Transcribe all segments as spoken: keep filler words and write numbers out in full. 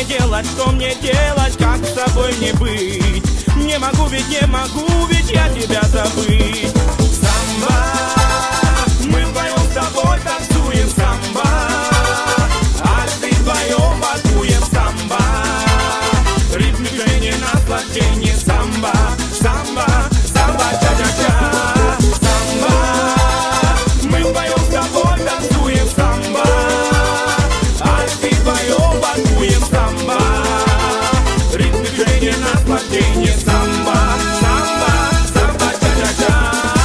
делать, что мне делать, как с тобой мне быть? Не могу ведь, не могу ведь я тебя забыть. Самба, мы вдвоем с тобой танцуем самба, а ты вдвоем бакуем самба. Ритм движения, наслаждение самба, самба, самба, ча-ча-ча. Самба, мы вдвоем с тобой танцуем самба, а ты вдвоем бакуем самба. Ритм движения, наслаждение самба, самба, самба, ча-ча-ча.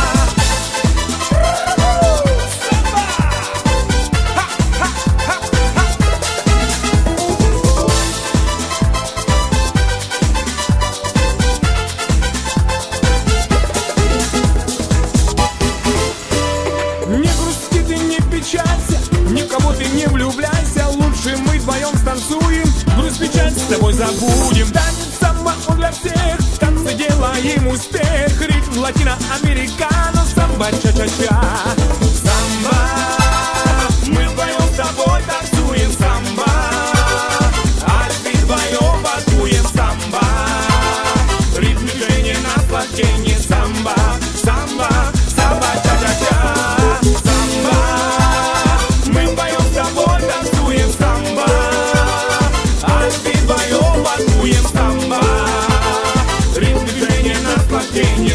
Не грусти ты, не печалься, никого ты не влюбляйся. Лучше мы вдвоем станцуем, грусть, печаль с тобой забудем. Танец самба, он для всех, в танце делаем успех. Ритм латиноамерикано, самба, ча-ча-ча. Самба, мы вдвоем с тобой танцуем самба, а ты вдвоем бакуем самба. Ритм движения, наслаждение самба, самба, самба, ча-ча-ча. Самба, мы вдвоем с тобой танцуем самба, а ты вдвоем бакуем самба. Ритм движения, наслаждение